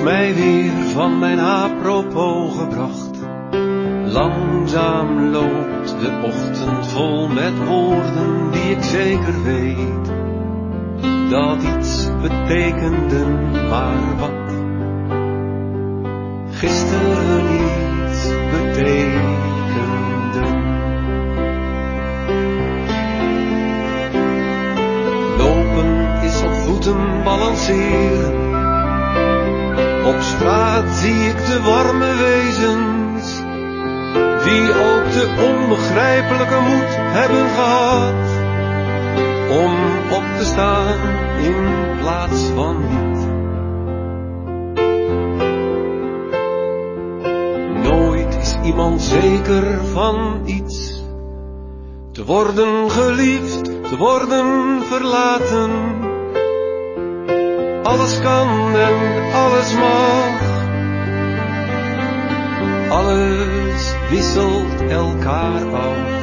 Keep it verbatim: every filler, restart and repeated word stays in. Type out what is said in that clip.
mij weer van mijn apropos gebracht. Langzaam loopt de ochtend vol met woorden die ik zeker weet dat iets betekenden, maar wat gisteren iets betekende. Lopen is op voeten balanceren. Op straat zie ik de warme wezens die ook de onbegrijpelijke moed hebben gehad om op te staan in plaats van niet. Nooit is iemand zeker van iets. Te worden geliefd, te worden verlaten. Alles kan en alles mag. Alles wisselt elkaar af.